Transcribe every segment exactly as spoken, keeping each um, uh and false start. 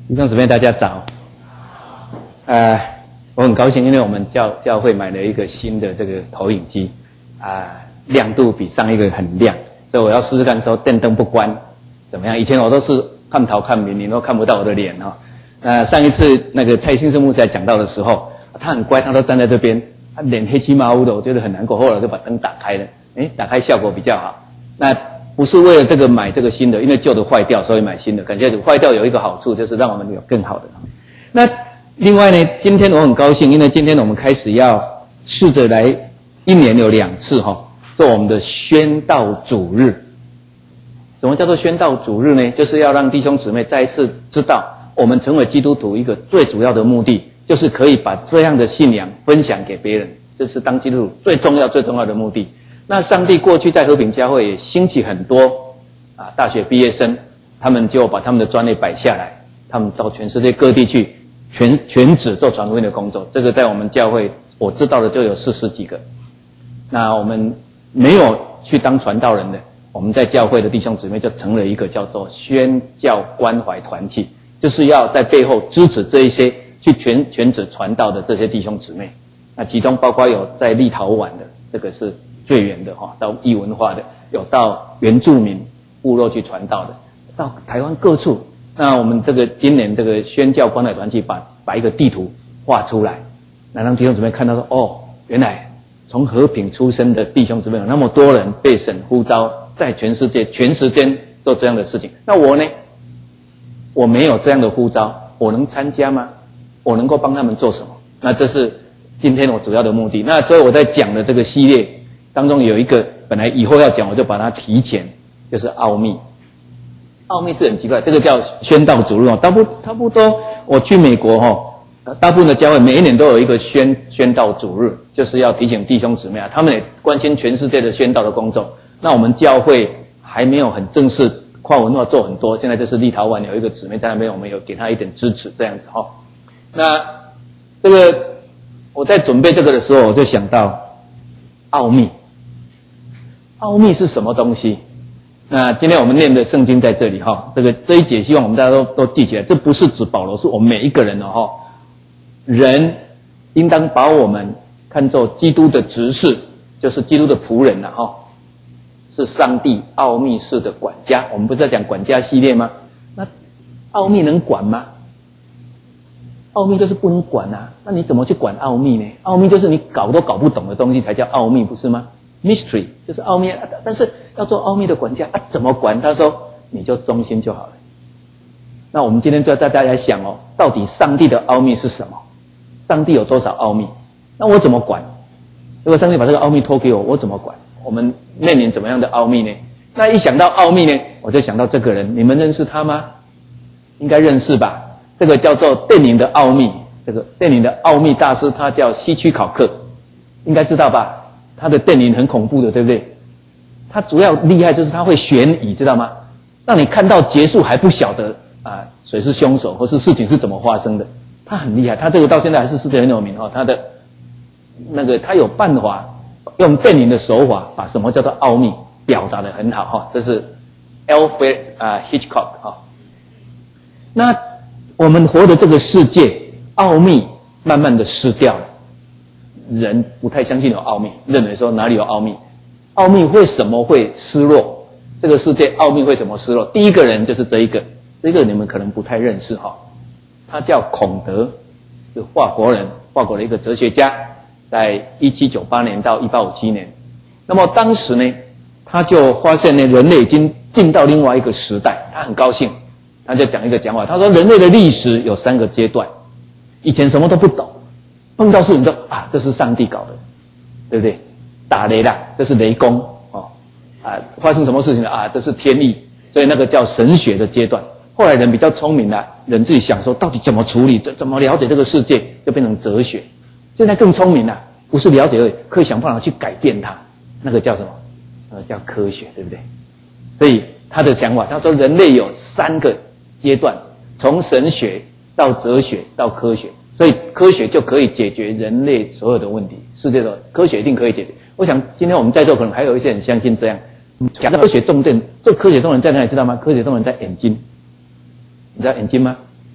弟兄姊妹，大家早。呃，我很高兴，因为我们教教会买了一个新的这个投影机，啊、呃，亮度比上一个很亮，所以我要试试看说电灯不关怎么样。以前我都是看头看明，你都看不到我的脸哈、哦。那、呃、上一次那个蔡新生牧师来讲到的时候，他很乖，他都站在这边，他脸黑漆麻乌的，我觉得很难过。后来就把灯打开了，诶，打开效果比较好。那不是为了这个买这个新的，因为旧的坏掉，所以买新的。感谢主，坏掉有一个好处，就是让我们有更好的。那另外呢，今天我很高兴，因为今天我们开始要试着来，一年有两次哈、哦，做我们的宣道主日。什么叫做宣道主日呢？就是要让弟兄姊妹再一次知道，我们成为基督徒一个最主要的目的，就是可以把这样的信仰分享给别人，这是当基督徒最重要最重要的目的。那上帝过去在和平教会也兴起很多啊大学毕业生，他们就把他们的专业摆下来，他们到全世界各地去全全职做传福音的工作。这个在我们教会我知道的就有四十几个。那我们没有去当传道人的，我们在教会的弟兄姊妹就成了一个叫做宣教关怀团体，就是要在背后支持这一些去全全职传道的这些弟兄姊妹。那其中包括有在立陶宛的，这个是最远的哈，到异文化的，有到原住民部落去传道的，到台湾各处。那我们这个今年这个宣教关怀团体把把一个地图画出来，那让弟兄姊妹看到说，哦，原来从和平出生的弟兄姊妹有那么多人被神呼召，在全世界全时间做这样的事情。那我呢，我没有这样的呼召，我能参加吗？我能够帮他们做什么？那这是今天我主要的目的。那所以我在讲的这个系列当中有一个本来以后要讲，我就把它提前，就是奥秘。奥秘是很奇怪，这个叫宣道主日哦。大不差不多，我去美国哦，大部分的教会每一年都有一个宣宣道主日，就是要提醒弟兄姊妹啊，他们也关心全世界的宣道的工作。那我们教会还没有很正式跨文化做很多，现在就是立陶宛有一个姊妹在那边，我们有给她一点支持这样子哈、哦。那这个我在准备这个的时候，我就想到奥秘。奥秘是什么东西？那今天我们念的圣经在这里哈，这个这一节希望我们大家都都记起来，这不是指保罗，是我们每一个人的哈。人应当把我们看作基督的执事，就是基督的仆人了哈，是上帝奥秘式的管家。我们不是在讲管家系列吗？那奥秘能管吗？奥秘就是不能管啊，那你怎么去管奥秘呢？奥秘就是你搞都搞不懂的东西才叫奥秘，不是吗？Mystery 就是奥秘，但是要做奥秘的管家啊，怎么管？他说你就忠心就好了。那我们今天就要带大家想哦，到底上帝的奥秘是什么？上帝有多少奥秘？那我怎么管？如果上帝把这个奥秘托给我，我怎么管？我们面临怎么样的奥秘呢？那一想到奥秘呢，我就想到这个人，你们认识他吗？应该认识吧？这个叫做电影的奥秘，这个电影的奥秘大师他叫希区考克，应该知道吧？他的电影很恐怖的，对不对？他主要厉害就是他会悬疑，知道吗？让你看到结束还不晓得啊，谁是凶手或是事情是怎么发生的。他很厉害，他这个到现在还是世界很有名哦。他的那个他有办法用电影的手法把什么叫做奥秘表达得很好哈。这是 Alfred 啊 Hitchcock 哈。那我们活的这个世界，奥秘慢慢的失掉了。人不太相信有奥秘，认为说哪里有奥秘？奥秘为什么会失落？这个世界奥秘为什么失落？第一个人就是这一个，这个你们可能不太认识哈，他叫孔德，是法国人，法国的一个哲学家，在一七九八年到一八五七年。那么当时呢，他就发现呢，人类已经进到另外一个时代，他很高兴，他就讲一个讲法，他说人类的历史有三个阶段，以前什么都不懂。碰到事情就啊，这是上帝搞的，对不对？打雷啦，这是雷公哦，啊，发生什么事情了啊？这是天意，所以那个叫神学的阶段。后来人比较聪明了，人自己想说到底怎么处理，怎怎么了解这个世界，就变成哲学。现在更聪明了，不是了解而已，可以想办法去改变它，那个叫什么？那个叫科学，对不对？所以他的想法，他说人类有三个阶段，从神学到哲学到科学。所以科学就可以解决人类所有的问题，世界的科学一定可以解决。我想今天我们在座可能还有一些人相信这样。讲到科学重点，这科学重点在哪里知道吗？科学重点在眼睛，你知道眼睛吗？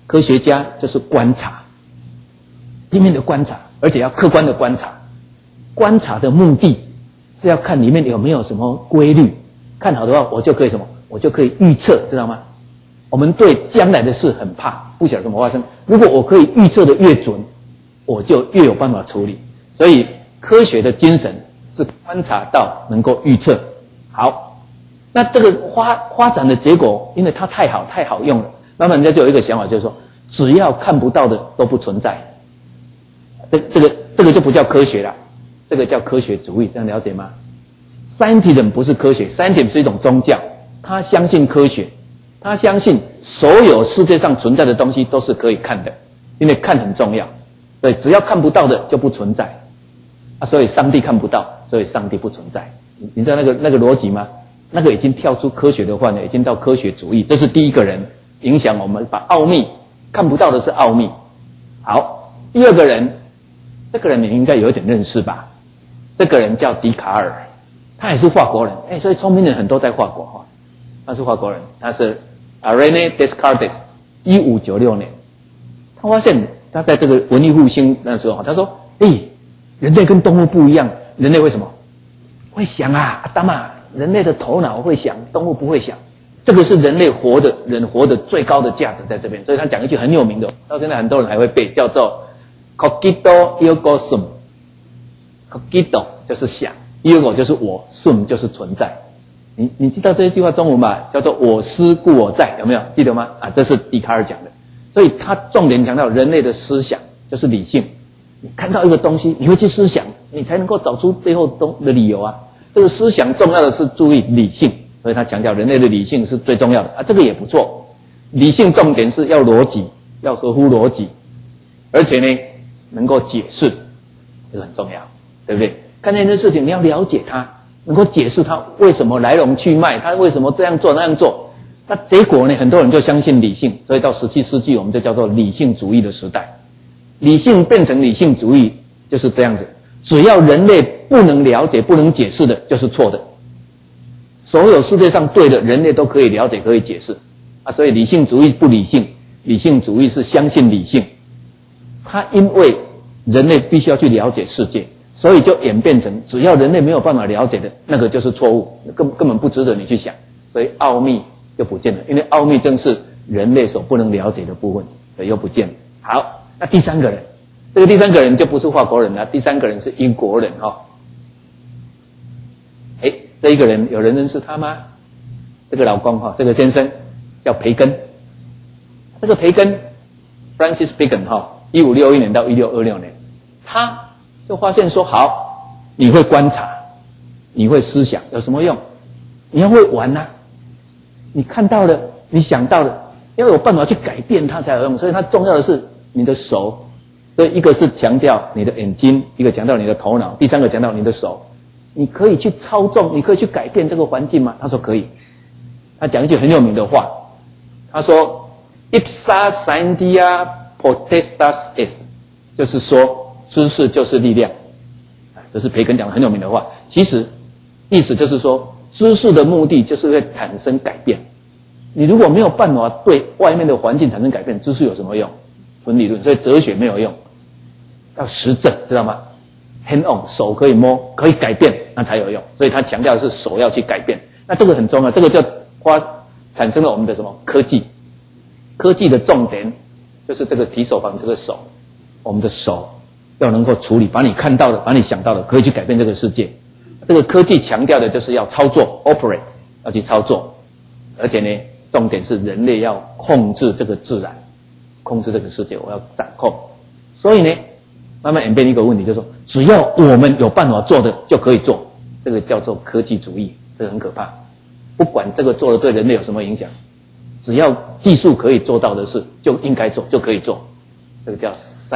科学家就是观察，拼命的观察，而且要客观的观察。观察的目的是要看里面有没有什么规律，看好的话，我就可以什么？我就可以预测，知道吗？我们对将来的事很怕，不晓得怎么发生。如果我可以预测的越准，我就越有办法处理。所以科学的精神是观察到能够预测。好，那这个发发展的结果，因为它太好太好用了，慢慢人家就有一个想法，就是说，只要看不到的都不存在。这这个这个就不叫科学了，这个叫科学主义，这样了解吗 ？Scientism 不是科学 ，Scientism 是一种宗教，他相信科学。他相信所有世界上存在的东西都是可以看的，因为看很重要。对，只要看不到的就不存在。啊，所以上帝看不到，所以上帝不存在。你你知道那个那个逻辑吗？那个已经跳出科学的范围，已经到科学主义。这是第一个人影响我们，把奥秘看不到的是奥秘。好，第二个人，这个人你应该有一点认识吧？这个人叫笛卡尔，他也是法国人。哎，所以聪明人很多在法国哈。他是法国人，他是。啊 ，René Descartes， 一五九六年，他发现他在这个文艺复兴那时候，他说：“诶，人类跟动物不一样，人类为什么会想啊？阿达玛，人类的头脑会想，动物不会想，这个是人类活的人活的最高的价值在这边。”所以他讲一句很有名的，到现在很多人还会背，叫做 “Cogito ergo sum”。Cogito 就是想 ，ergo 就是我 ，sum 就是存在。你你知道这一句话中文吧？叫做“我思故我在”，有没有记得吗？啊，这是笛卡尔讲的，所以他重点强调人类的思想就是理性。你看到一个东西，你会去思想，你才能够找出背后的理由啊。这个思想重要的是注意理性，所以他强调人类的理性是最重要的啊，这个也不错。理性重点是要逻辑，要合乎逻辑，而且呢能够解释，这个很重要，对不对？看见一件事情，你要了解它。能够解释他为什么来龙去脉，他为什么这样做那样做，那结果呢？很多人就相信理性，所以到十七世纪我们就叫做理性主义的时代。理性变成理性主义就是这样子，只要人类不能了解、不能解释的，就是错的。所有世界上对的，人类都可以了解、可以解释啊。所以理性主义不理性，理性主义是相信理性。它因为人类必须要去了解世界。所以就演变成，只要人类没有办法了解的，那个就是错误，根根本不值得你去想。所以奥秘就不见了，因为奥秘正是人类所不能了解的部分，所以又不见了。好，那第三个人，这个第三个人就不是法国人了，第三个人是英国人哈、哦。哎，这一个人有人认识他吗？这个老公哈、哦，这个先生叫培根。这个培根 ，Francis Bacon 哈、哦，一五六一年到一六二六年，他。就发现说好，你会观察，你会思想，有什么用？你要会玩啊！你看到了，你想到了，要有办法去改变它才有用。所以它重要的是你的手。所以一个是强调你的眼睛，一个强调你的头脑，第三个强调你的手。你可以去操纵，你可以去改变这个环境吗？他说可以。他讲一句很有名的话，他说 "Ipsa scientia potestas est"， 就是说。知识就是力量，这是培根讲的很有名的话。其实意思就是说，知识的目的就是会产生改变。你如果没有办法对外面的环境产生改变，知识有什么用？纯理论，所以哲学没有用，要实证，知道吗 ？hand on， 手可以摸，可以改变，那才有用。所以他强调的是手要去改变，那这个很重要，这个就花产生了我们的什么科技？科技的重点就是这个提手旁这个手，我们的手。要能够处理，把你看到的，把你想到的，可以去改变这个世界。这个科技强调的就是要操作 ，operate， 要去操作，而且呢，重点是人类要控制这个自然，控制这个世界，我要掌控。所以呢，慢慢演变一个问题，就是说，只要我们有办法做的就可以做，这个叫做科技主义，这个很可怕。不管这个做的对人类有什么影响，只要技术可以做到的事，就应该做，就可以做。这个叫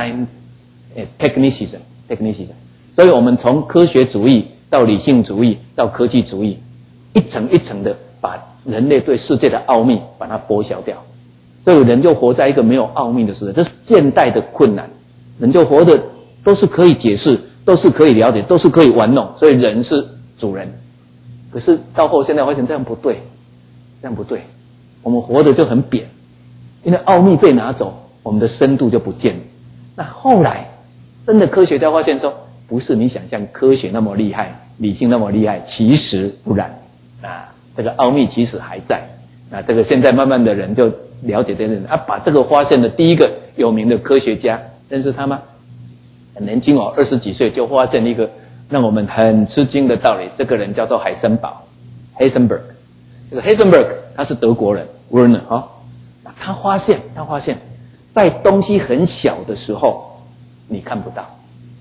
science。technicism technicism， 所以我们从科学主义到理性主义到科技主义，一层一层的把人类对世界的奥秘把它剥削掉，所以人就活在一个没有奥秘的时代，这是现代的困难。人就活的都是可以解释，都是可以了解，都是可以玩弄，所以人是主人。可是到后现代发现这样不对，这样不对，我们活的就很扁，因为奥秘被拿走， 我们的深度就不见了。那后来真的科学家发现说，不是你想象科学那么厉害，理性那么厉害，其实不然。啊，这个奥秘其实还在。那这个现在慢慢的人就了解这个人啊，把这个发现的第一个有名的科学家，认识他吗？很年轻哦，二十几岁就发现一个让我们很吃惊的道理。这个人叫做海森堡 （Heisenberg）。这个 Heisenberg 他是德国人 ，Werner 哈、哦，他发现他发现，在东西很小的时候你看不到，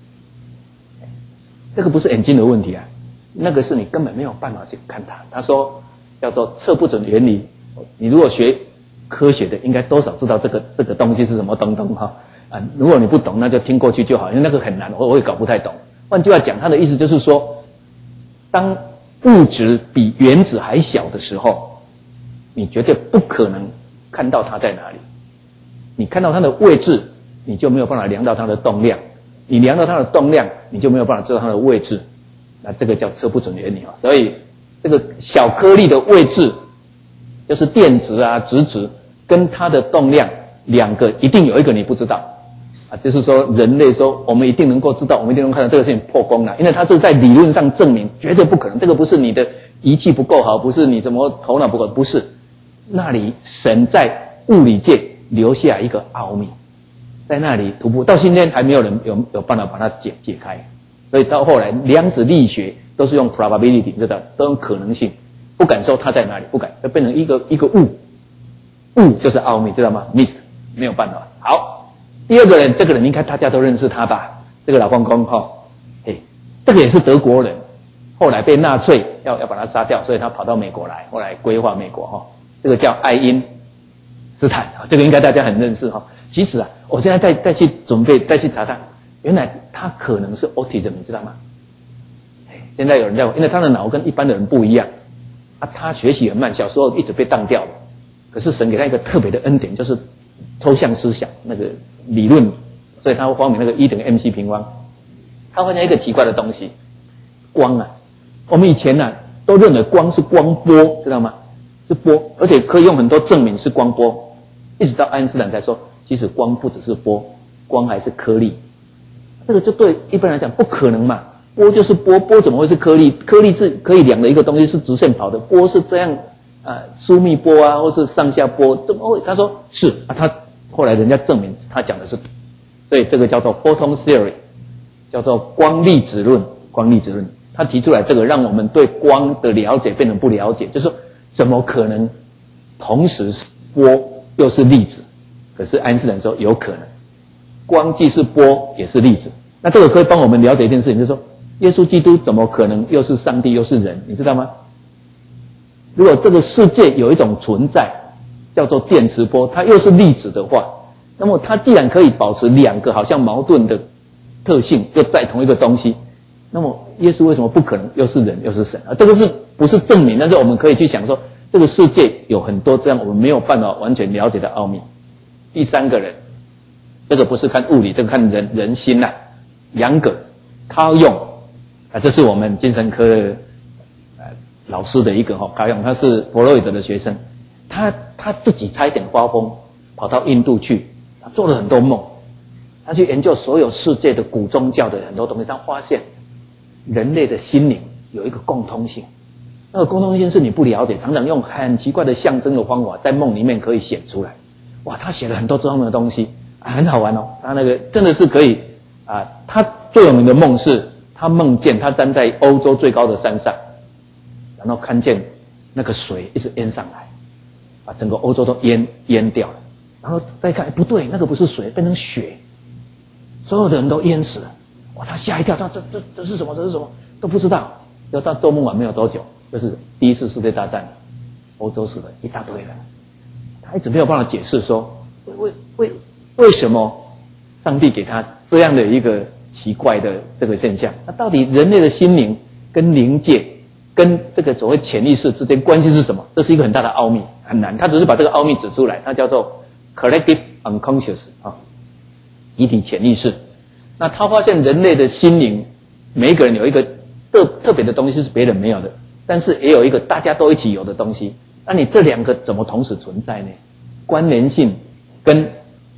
这个不是眼睛的问题啊，那个是你根本没有办法去看它。他说叫做测不准原理。你如果学科学的，应该多少知道这个这个东西是什么东东哈啊。如果你不懂，那就听过去就好，因为那个很难，我我也搞不太懂。换句话讲，他的意思就是说，当物质比原子还小的时候，你绝对不可能看到它在哪里。你看到它的位置，你就没有办法量到它的动量。你量到它的动量，你就没有办法知道它的位置。那这个叫测不准原理啊。所以这个小颗粒的位置，就是电子啊、质子跟它的动量，两个一定有一个你不知道啊。就是说，人类说我们一定能够知道，我们一定能看到这个事情破功了，因为它这在理论上证明绝对不可能。这个不是你的仪器不够好，不是你怎么头脑不够，不是。那里神在物理界留下一个奥秘，在那里突破，到今天还没有人有有办法把它解解开。所以到后来，量子力学都是用 probability， 知道，都用可能性，不敢说它在哪里，不敢，就变成一个一个物，物就是奥秘，知道吗 ？Mist 没有办法。好，第二个人，这个人应该大家都认识他吧？这个老公公哈，嘿，这个也是德国人，后来被纳粹要要把他杀掉，所以他跑到美国来，后来规划美国哈。这个叫爱因斯坦，这个应该大家很认识哈。其实啊，我现在再再去准备再去查他，原来他可能是 autism， 你知道吗？现在有人在问，因为他的脑跟一般的人不一样啊，他学习很慢，小时候一直被当掉了。可是神给他一个特别的恩典，就是抽象思想那个理论，所以他会发明那个一等于 mc 平方。他发现一个奇怪的东西，光啊，我们以前啊都认为光是光波，知道吗？是波，而且可以用很多证明是光波，一直到爱因斯坦才说，其实光不只是波，光还是颗粒。这个就对一般来讲不可能嘛，波就是波，波怎么会是颗粒？颗粒是可以量的一个东西，是直线跑的，波是这样啊，疏密波啊，或是上下波，怎么会？他说是啊，他后来人家证明他讲的是，所以这个叫做 photon theory， 叫做光粒子论，光粒子论，他提出来这个，让我们对光的了解变成不了解，就是说怎么可能同时是波又是粒子？可是爱因斯坦说有可能，光既是波也是粒子。那这个可以帮我们了解一件事情，就是说耶稣基督怎么可能又是上帝又是人？你知道吗？如果这个世界有一种存在叫做电磁波，它又是粒子的话，那么它既然可以保持两个好像矛盾的特性，又在同一个东西，那么耶稣为什么不可能又是人又是神啊？这个是不是证明？但是我们可以去想说，这个世界有很多这样我们没有办法完全了解的奥秘。第三个人，这个不是看物理，这个看人人心呐、啊。杨葛、Carl Jung啊，这是我们精神科的呃老师的一个哈、哦、Carl Jung，他是弗洛伊德的学生，他他自己差一点发疯，跑到印度去，他做了很多梦，他去研究所有世界的古宗教的很多东西，他发现人类的心灵有一个共通性，那个共通性是你不了解，常常用很奇怪的象征的方法在梦里面可以显出来。哇，他写了很多这样的东西，啊、很好玩哦。他那个真的是可以啊，他最有名的梦是，他梦见他站在欧洲最高的山上，然后看见那个水一直淹上来，把整个欧洲都淹淹掉了。然后再看，不对，那个不是水，变成雪，所有的人都淹死了。哇，他吓一跳，他这这这是什么？这是什么？都不知道。要到做梦完没有多久，就是第一次世界大战，欧洲死了一大堆人。他一直没有办法解释说，为为为为什么上帝给他这样的一个奇怪的这个现象？那到底人类的心灵跟灵界跟这个所谓潜意识之间关系是什么？这是一个很大的奥秘，很难。他只是把这个奥秘指出来，它叫做 collective unconscious 啊，集体潜意识。那他发现人类的心灵，每一个人有一个特特别的东西是别人没有的，但是也有一个大家都一起有的东西。那你这两个怎么同时存在呢？关联性跟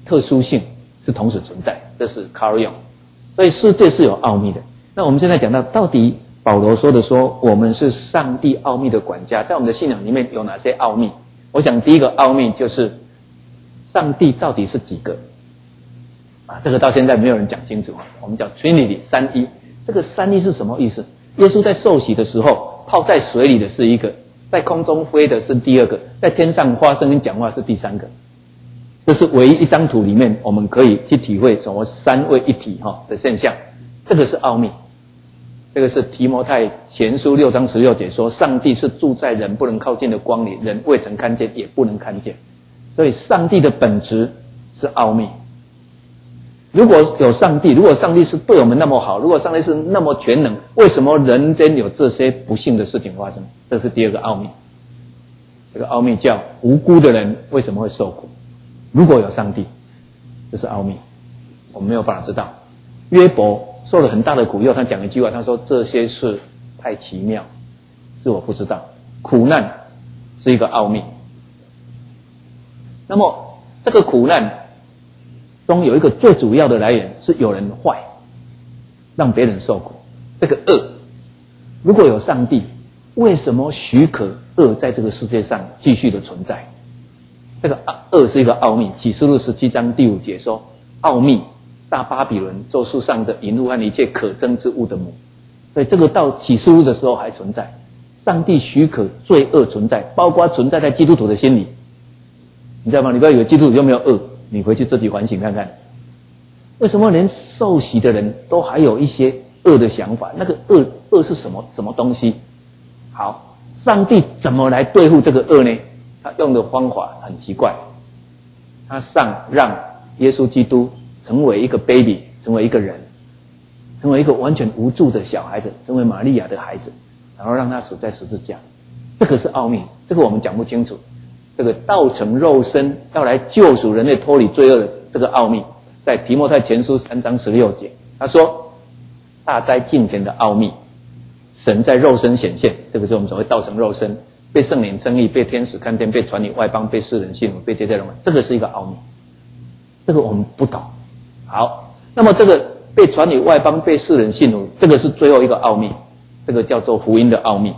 特殊性是同时存在，这是 Carl Jung。所以世界是有奥秘的。那我们现在讲到，到底保罗说的说我们是上帝奥秘的管家，在我们的信仰里面有哪些奥秘？我想第一个奥秘就是上帝到底是几个啊？这个到现在没有人讲清楚啊。我们叫 Trinity 三一，这个三一是什么意思？耶稣在受洗的时候，泡在水里的是一个，在空中飞的是第二个，在天上发声音讲话是第三个。这是唯一一张图里面我们可以去体会什么三位一体哈的现象，这个是奥秘。这个是提摩太前书六章十六节说，上帝是住在人不能靠近的光里，人未曾看见也不能看见。所以上帝的本质是奥秘。如果有上帝，如果上帝是对我们那么好，如果上帝是那么全能，为什么人间有这些不幸的事情发生？这是第二个奥秘。这个奥秘叫无辜的人为什么会受苦？如果有上帝，这是奥秘，我们没有办法知道。约伯受了很大的苦以后，他讲一句话，他说这些事太奇妙，是我不知道。苦难是一个奥秘。那么这个苦难中有一个最主要的来源是有人坏，让别人受苦，这个恶。如果有上帝，为什么许可恶在这个世界上继续的存在？这个恶是一个奥秘。启示录十七章第五节说，奥秘，大巴比伦，做世上的淫妇和一切可憎之物的母。所以这个到启示录的时候还存在。上帝许可罪恶存在，包括存在在基督徒的心里。你知道吗？你不要以为基督徒就没有恶，你回去自己反省看看，为什么连受洗的人都还有一些恶的想法？那个恶恶是什么什么东西？好，上帝怎么来对付这个恶呢？他用的方法很奇怪，他上让耶稣基督成为一个 baby， 成为一个人，成为一个完全无助的小孩子，成为玛利亚的孩子，然后让他死在十字架。这个是奥秘，这个我们讲不清楚。这个道成肉身要来救赎人类脱离罪恶的这个奥秘，在提摩太前书三章十六节，他说大灾近前的奥秘，神在肉身显现，这个是我们所谓道成肉身，被圣灵称义，被天使看见，被传于外邦，被世人信服，被接待荣耀，这个是一个奥秘，这个我们不懂。好，那么这个被传于外邦，被世人信服，这个是最后一个奥秘，这个叫做福音的奥秘。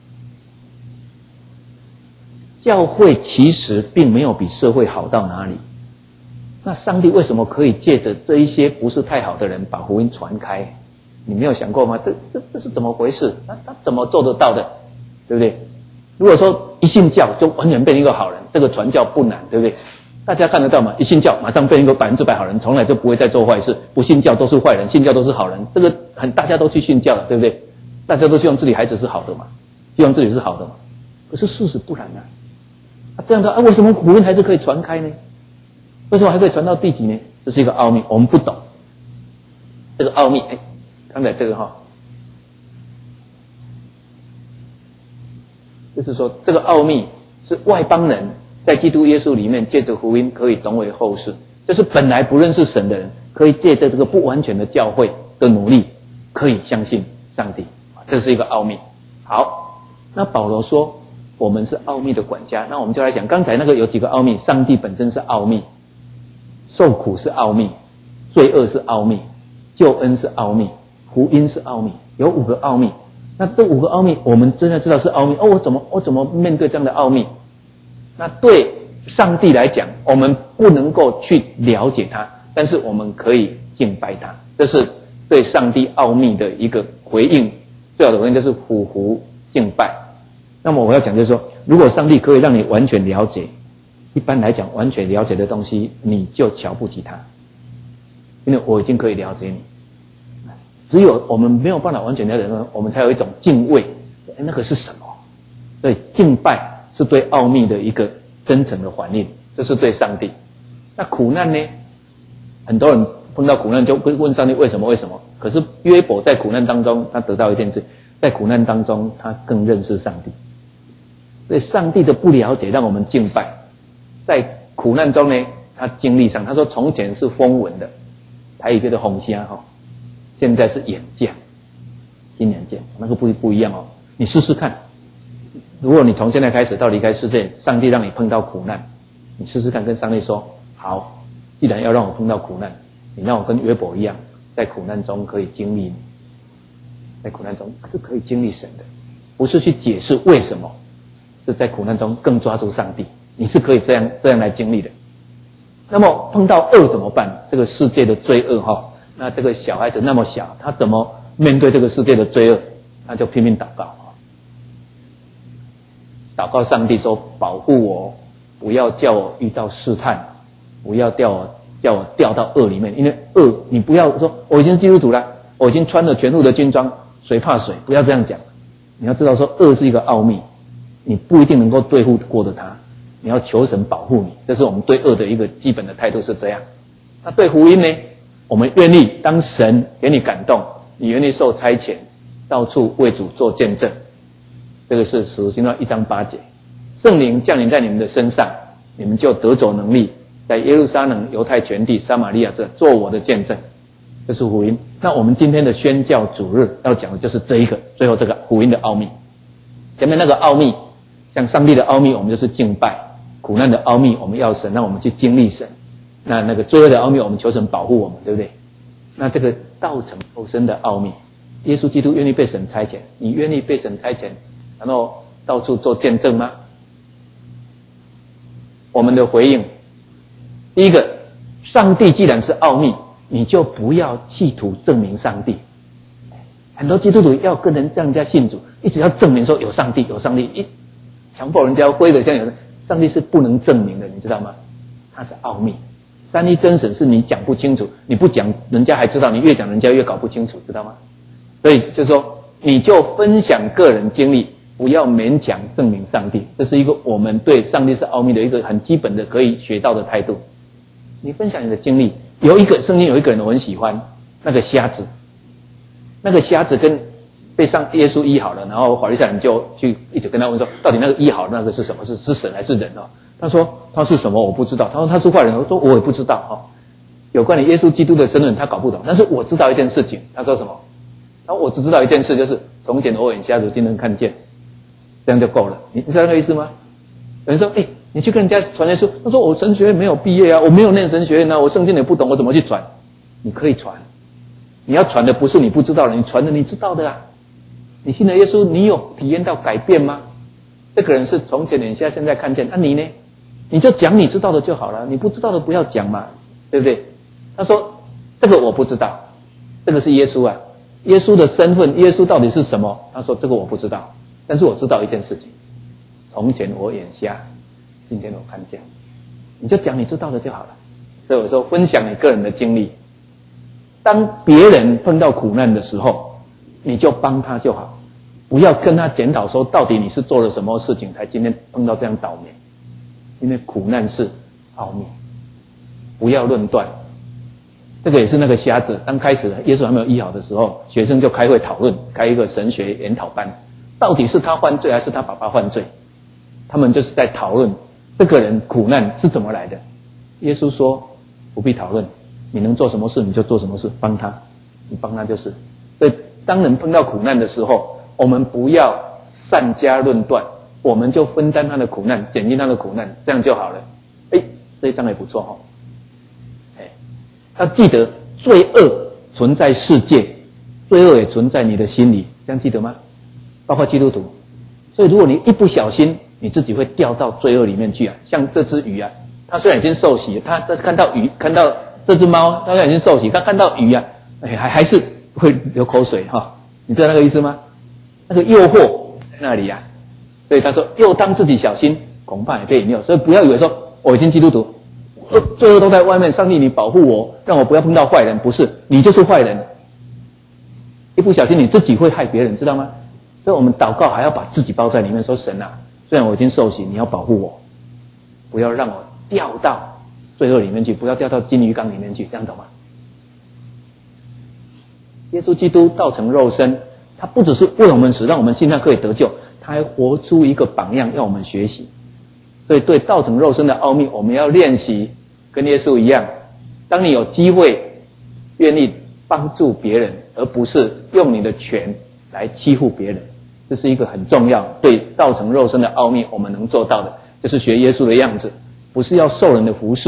教会其实并没有比社会好到哪里，那上帝为什么可以借着这一些不是太好的人把福音传开？你没有想过吗？这这这是怎么回事？他他怎么做得到的？对不对？如果说一信教就完全变一个好人，这个传教不难，对不对？大家看得到吗？一信教马上变一个百分之百好人，从来就不会再做坏事。不信教都是坏人，信教都是好人，这个很大家都去信教了，对不对？大家都希望自己孩子是好的嘛，希望自己是好的嘛。可是事实不然啊。啊，这样的啊，为什么福音还是可以传开呢？为什么还可以传到地极呢？这是一个奥秘，我们不懂这个奥秘。哎，刚才这个哈，就是说这个奥秘是外邦人在基督耶稣里面借着福音可以同为后世，就是本来不认识神的人，可以借着这个不完全的教会的努力，可以相信上帝，这是一个奥秘。好，那保罗说我们是奥秘的管家，那我们就来讲刚才那个有几个奥秘，上帝本身是奥秘，受苦是奥秘，罪恶是奥秘，救恩是奥秘，福音是奥秘，有五个奥秘。那这五个奥秘我们真的知道是奥秘哦，我怎么我怎么面对这样的奥秘？那对上帝来讲，我们不能够去了解他，但是我们可以敬拜他，这是对上帝奥秘的一个回应。最好的回应就是俯伏敬拜。那么我要讲就是说，如果上帝可以让你完全了解，一般来讲完全了解的东西，你就瞧不起他，因为我已经可以了解你。只有我们没有办法完全了解的，我们才有一种敬畏。那个是什么？对，敬拜是对奥秘的一个真诚的反应，这是对上帝。那苦难呢？很多人碰到苦难就会问上帝为什么为什么？可是约伯在苦难当中，他得到一件事，在苦难当中他更认识上帝。所以上帝的不了解让我们敬拜，在苦难中呢，他经历上，他说从前是风闻的，台语叫做风声哈，现在是眼见，新眼见，那个不不一样哦。你试试看，如果你从现在开始到离开世界，上帝让你碰到苦难，你试试看跟上帝说，好， 既然要让我碰到苦难，你让我跟约伯一样，在苦难中可以经历你，在苦难中是可以经历神的，不是去解释为什么，是在苦难中更抓住上帝，你是可以这样这样来经历的。那么碰到恶怎么办？这个世界的罪恶哈，那这个小孩子那么小，他怎么面对这个世界的罪恶？他就拼命祷告，祷告上帝说保护我，不要叫我遇到试探，不要叫我叫我掉到恶里面，因为恶你不要说我已经是基督徒了，我已经穿了全副的军装，谁怕谁？不要这样讲。你要知道说恶是一个奥秘，你不一定能够对付过的它，你要求神保护你，这是我们对恶的一个基本的态度是这样。那对福音呢？我们愿意当神给你感动，你愿意受差遣，到处为主做见证。这个是使徒行传一章八节，圣灵降临在你们的身上，你们就得着能力，在耶路撒冷、犹太全地、撒玛利亚这做我的见证。这是福音。那我们今天的宣教主日要讲的就是这一个，最后这个福音的奥秘。前面那个奥秘，像上帝的奥秘，我们就是敬拜；苦难的奥秘，我们要神让我们去经历神。那那个罪恶的奥秘，我们求神保护我们，对不对？那这个道成肉身的奥秘，耶稣基督愿意被神差遣，你愿意被神差遣，然后到处做见证吗？我们的回应，第一个，上帝既然是奥秘，你就不要企图证明上帝。很多基督徒要跟人让人家信主，一直要证明说有上帝，有上帝，一强迫人家挥得像有人，上帝是不能证明的，你知道吗？它是奥秘。三一真神是你讲不清楚，你不讲人家还知道，你越讲人家越搞不清楚，知道吗？所以就是说，你就分享个人经历，不要勉强证明上帝，这是一个我们对上帝是奥秘的一个很基本的可以学到的态度。你分享你的经历，有一个圣经有一个人我很喜欢，那个瞎子，那个瞎子跟被上耶稣医好了，然后法利赛人就去一直跟他问说，到底那个医好的那个是什么？是是神还是人哦？他说他是什么我不知道，他说他是坏人，我说我也不知道哦。有关于耶稣基督的身份他搞不懂，但是我知道一件事情，他说什么？然后我只知道一件事，就是从前我眼瞎，如今能看见，这样就够了。你你知道那个意思吗？有人说，哎，你去跟人家传耶稣，他说我神学院没有毕业啊，我没有念神学院啊，我圣经也不懂，我怎么去传？你可以传，你要传的不是你不知道的，你传的你知道的啊。你信了耶稣，你有体验到改变吗？这个人是从前眼瞎，现在看见，那、啊、你呢？你就讲你知道的就好了，你不知道的不要讲嘛，对不对？他说这个我不知道，这个是耶稣啊，耶稣的身份，耶稣到底是什么？他说这个我不知道，但是我知道一件事情，从前我眼瞎，今天我看见。你就讲你知道的就好了。所以我说分享你个人的经历，当别人碰到苦难的时候，你就帮他就好，不要跟他检讨说到底你是做了什么事情才今天碰到这样倒霉，因为苦难是奥秘，不要论断。这个也是那个瞎子，刚开始耶稣还没有医好的时候，学生就开会讨论，开一个神学研讨班，到底是他犯罪还是他爸爸犯罪？他们就是在讨论这个人苦难是怎么来的。耶稣说不必讨论，你能做什么事你就做什么事，帮他，你帮他就是。所以当人碰到苦难的时候，我们不要善加论断，我们就分担他的苦难，减轻他的苦难，这样就好了。哎，这一章也不错哦。哎，要记得罪恶存在世界，罪恶也存在你的心里，这样记得吗？包括基督徒。所以如果你一不小心，你自己会掉到罪恶里面去啊。像这只鱼啊，它虽然已经受洗，它看到鱼，看到这只猫，它虽然已经受洗，它看到鱼啊，哎，还还是会流口水哈、哦。你知道那个意思吗？那个诱惑在那里啊。所以他说，又当自己小心，恐怕也被引诱。所以不要以为说我已经基督徒，罪恶都在外面，上帝你保护我，让我不要碰到坏人。不是，你就是坏人。一不小心你自己会害别人，知道吗？所以我们祷告还要把自己包在里面，说神啊，虽然我已经受洗，你要保护我，不要让我掉到罪恶里面去，不要掉到金鱼缸里面去，这样懂吗？耶稣基督道成肉身，他不只是为我们死，让我们信他可以得救，他还活出一个榜样要我们学习。所以对道成肉身的奥秘，我们要练习跟耶稣一样，当你有机会愿意帮助别人，而不是用你的权来欺负别人，这是一个很重要，对道成肉身的奥秘我们能做到的，就是学耶稣的样子，不是要受人的服侍，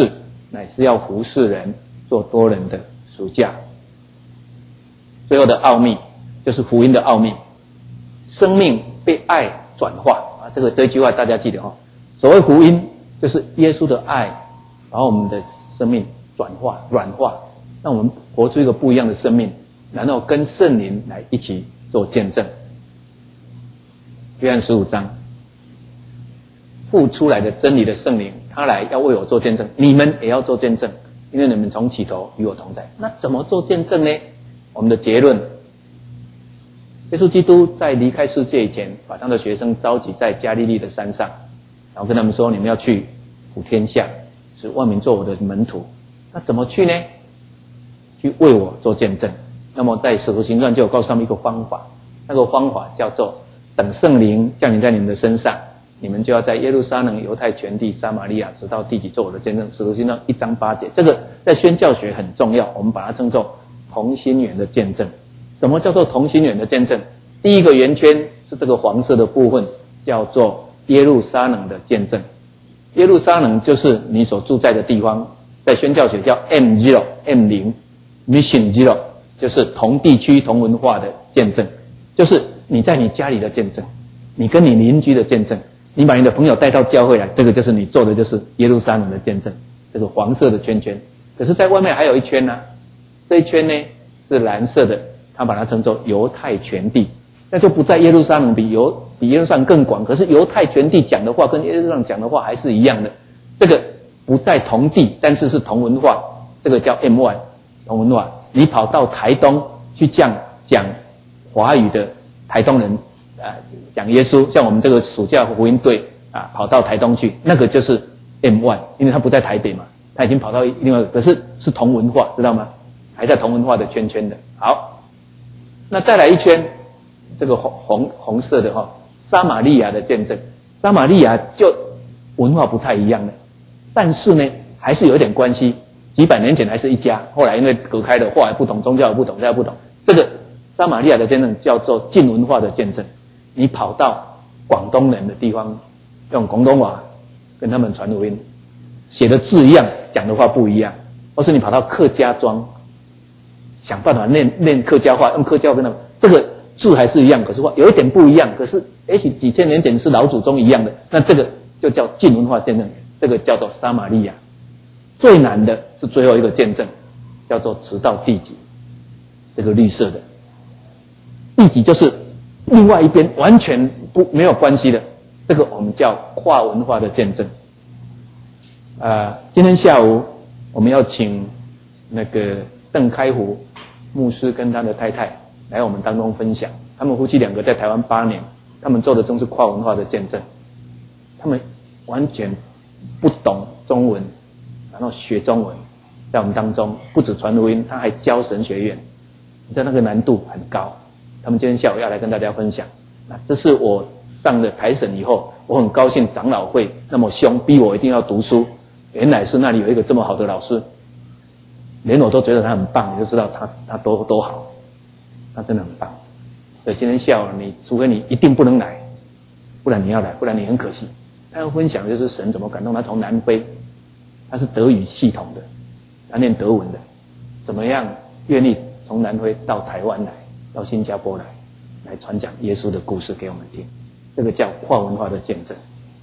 乃是要服侍人，做多人的赎价。最后的奥秘就是福音的奥秘，生命被爱转化啊！这个这句话大家记得哦。所谓福音，就是耶稣的爱把我们的生命转化、软化，让我们活出一个不一样的生命，然后跟圣灵来一起做见证。约翰十五章，父出来的真理的圣灵，他来要为我做见证，你们也要做见证，因为你们从起头与我同在。那怎么做见证呢？我们的结论，耶稣基督在离开世界以前，把他的学生召集在加利利的山上，然后跟他们说，你们要去普天下，使万民做我的门徒。那怎么去呢？去为我做见证。那么在使徒行传就有告诉他们一个方法，那个方法叫做等圣灵降临在你们的身上，你们就要在耶路撒冷、犹太全地、撒玛利亚直到地极做我的见证。使徒行传一章八节，这个在宣教学很重要，我们把它称作同心圆的见证。什么叫做同心圆的见证？第一个圆圈是这个黄色的部分，叫做耶路撒冷的见证。耶路撒冷就是你所住在的地方，在宣教学叫 M 零 M 零 Mission 零，就是同地区同文化的见证，就是你在你家里的见证，你跟你邻居的见证，你把你的朋友带到教会来，这个就是你做的就是耶路撒冷的见证，这个黄色的圈圈。可是在外面还有一圈呢、啊，这一圈呢是蓝色的，他把它称作犹太全地，那就不在耶路撒冷，比犹比耶路撒冷更广。可是犹太全地讲的话跟耶路撒冷讲的话还是一样的，这个不在同地，但是是同文化，这个叫 M 一 同文化。你跑到台东去讲讲华语的台东人啊、呃，讲耶稣，像我们这个暑假福音队啊，跑到台东去，那个就是 M 一， 因为他不在台北嘛，他已经跑到另外一个，可是是同文化，知道吗？还在同文化的圈圈的。好，那再来一圈，这个红红红色的哈、哦，撒玛利亚的见证。撒玛利亚就文化不太一样了，但是呢，还是有一点关系。几百年前还是一家，后来因为隔开了，话也不同，宗教也不同，教也不同。这个撒玛利亚的见证叫做近文化的见证。你跑到广东人的地方，用广东话跟他们传福音，写的字一样，讲的话不一样。或是你跑到客家庄，想办法念念客家话，用客家话跟他们，这个字还是一样，可是话有一点不一样。可是也许几千年前是老祖宗一样的，那这个就叫近文化见证，这个叫做撒玛利亚。最难的是最后一个见证，叫做直到地极，这个绿色的地极就是另外一边完全不没有关系的，这个我们叫跨文化的见证。呃，今天下午我们要请那个邓开湖牧师跟他的太太来我们当中分享，他们夫妻两个在台湾八年，他们做的正是跨文化的见证，他们完全不懂中文，然后学中文，在我们当中不止传福音，他还教神学院，你知道那个难度很高。他们今天下午要来跟大家分享。那这是我上了台审以后，我很高兴长老会那么凶，逼我一定要读书。原来是那里有一个这么好的老师，连我都觉得他很棒，你就知道他他多多好，他真的很棒。所以今天下午你除非你一定不能来，不然你要来，不然你很可惜。他要分享就是神怎么感动他，从南非。他是德语系统的，他念德文的，怎么样愿意从南非到台湾来，到新加坡来，来传讲耶稣的故事给我们听，这个叫跨文化的见证。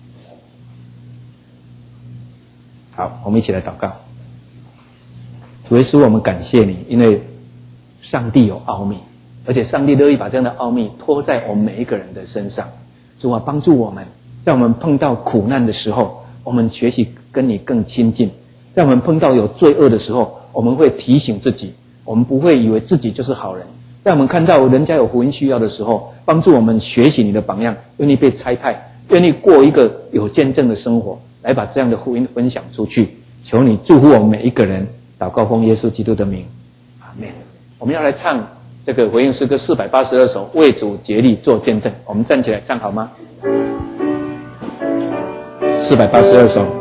好，我们一起来祷告。主耶稣，我们感谢你，因为上帝有奥秘，而且上帝乐意把这样的奥秘托在我们每一个人的身上。主啊，帮助我们，在我们碰到苦难的时候，我们学习跟你更亲近。在我们碰到有罪恶的时候，我们会提醒自己，我们不会以为自己就是好人。在我们看到人家有福音需要的时候，帮助我们学习你的榜样，愿意被差派，愿意过一个有见证的生活，来把这样的福音分享出去。求你祝福我们每一个人，祷告奉耶稣基督的名，阿们。我们要来唱这个回应诗歌四百八十二首，为主竭力做见证。我们站起来唱好吗？四百八十二首。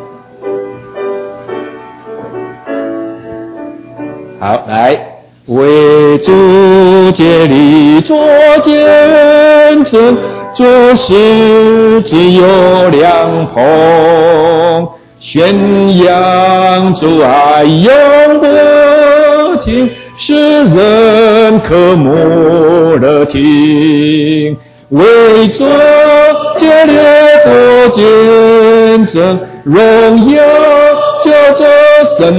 好，来，为主竭力做见证，做事只有良朋， 宣扬主爱永不停，使人渴慕的听。为主竭力做见证，荣耀救主生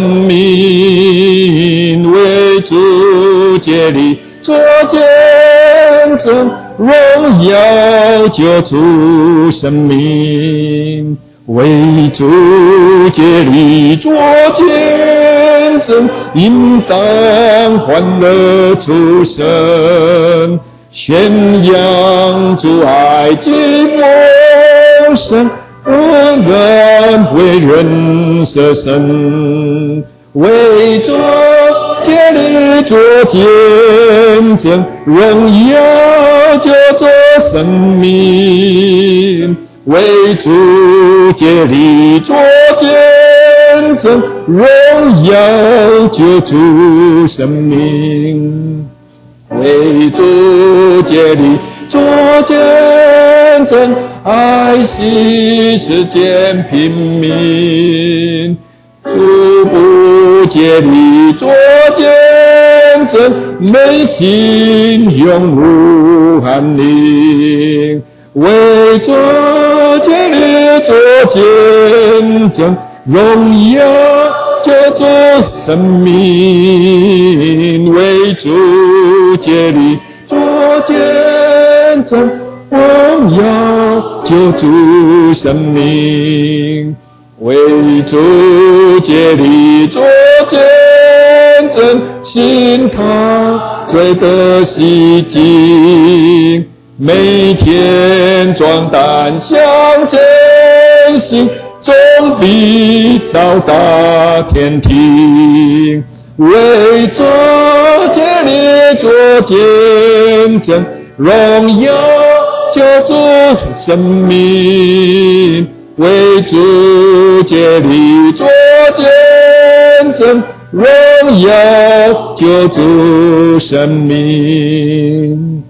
命。为主竭力做见证，荣耀救主生命。为主竭力做见证，应当欢乐出生。宣扬主爱既丰盛，恩恩为人舍身。为主竭力做见证，荣耀救主生命。为主竭力做见证，荣耀救主生命。为主竭力做见证，爱惜世间平民。主不竭力做见证，美心永无寒宁。为主竭力做见证，荣耀救主生命。为主竭力做见证，荣耀救主生命。为主竭力做见证，心他罪得洗净。每天壮胆向前行，终必到达天庭。为主竭力做见证，荣耀救主生命。为主竭力做见证，荣耀救主生命。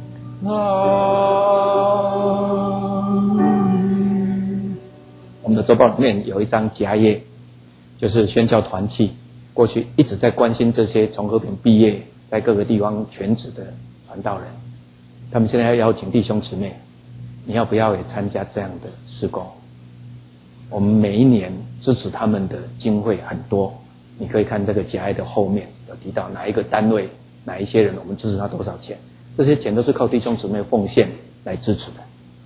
我们的周报里面有一张夹页，就是宣教团契过去一直在关心这些从和平毕业在各个地方全职的传道人，他们现在要邀请弟兄姊妹，你要不要也参加这样的事工？我们每一年支持他们的经费很多，你可以看这个夹页的后面有提到哪一个单位哪一些人我们支持他多少钱，这些钱都是靠弟兄姊妹奉献来支持的，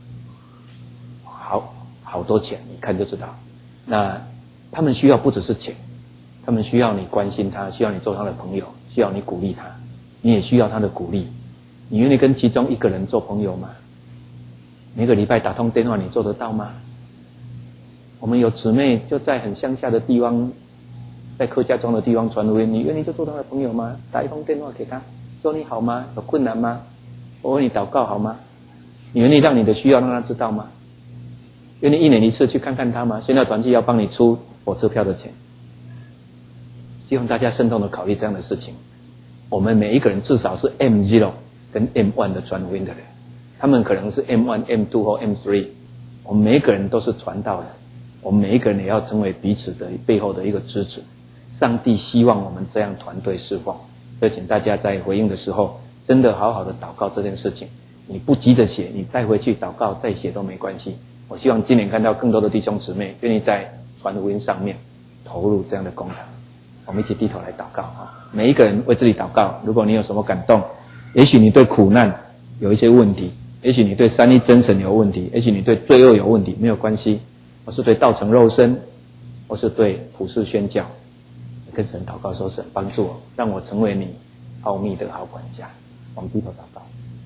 好好多钱，你看就知道。那他们需要不只是钱，他们需要你关心他，需要你做他的朋友，需要你鼓励他，你也需要他的鼓励。你愿意跟其中一个人做朋友吗？每个礼拜打通电话，你做得到吗？我们有姊妹就在很乡下的地方，在客家庄的地方传福音，你愿意就做他的朋友吗？打一通电话给他，说你好吗？有困难吗？我为你祷告好吗？你愿意让你的需要让他知道吗？愿意一年一次去看看他吗？宣教团契要帮你出火车票的钱。希望大家慎重的考虑这样的事情。我们每一个人至少是 M 零 跟 M 一 的传福音的人，他们可能是 M 一 M 二 或 M 三，我们每一个人都是传道人，我们每一个人也要成为彼此的背后的一个支持。上帝希望我们这样团队侍奉，所以请大家在回应的时候真的好好的祷告这件事情。你不急着写，你带回去祷告再写都没关系。我希望今年看到更多的弟兄姊妹愿意在传福音上面投入这样的工程。我们一起低头来祷告啊！每一个人为自己祷告。如果你有什么感动，也许你对苦难有一些问题，也许你对三一真神有问题，也许你对罪恶有问题，没有关系。我是对道成肉身，我是对普世宣教，跟神祷告说：神帮助我，让我成为你奥秘的好管家。我们低头祷告。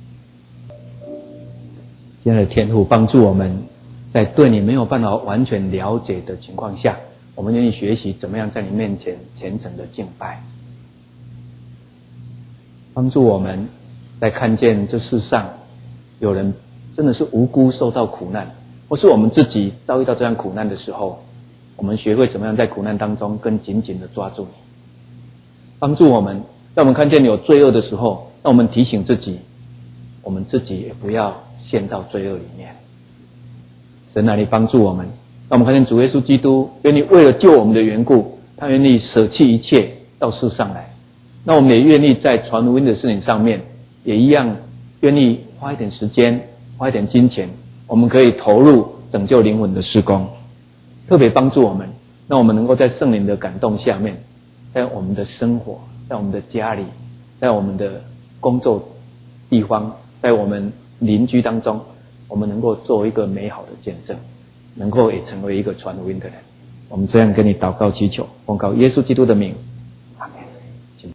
亲爱的天父，帮助我们在对你没有办法完全了解的情况下，我们愿意学习怎么样在你面前虔诚的敬拜。帮助我们在看见这世上有人真的是无辜受到苦难，或是我们自己遭遇到这样苦难的时候，我们学会怎么样在苦难当中更紧紧的抓住你。帮助我们在我们看见有罪恶的时候，让我们提醒自己，我们自己也不要陷到罪恶里面。神啊，你帮助我们那我们看见主耶稣基督愿意为了救我们的缘故，他愿意舍弃一切到世上来。那我们也愿意在传福音的事情上面，也一样愿意花一点时间，花一点金钱，我们可以投入拯救灵魂的事工，特别帮助我们，让我们能够在圣灵的感动下面，在我们的生活，在我们的家里，在我们的工作地方，在我们邻居当中，我们能够做一个美好的见证，能够也成为一个传福音的人。我们这样跟你祷告祈求，奉靠耶稣基督的名。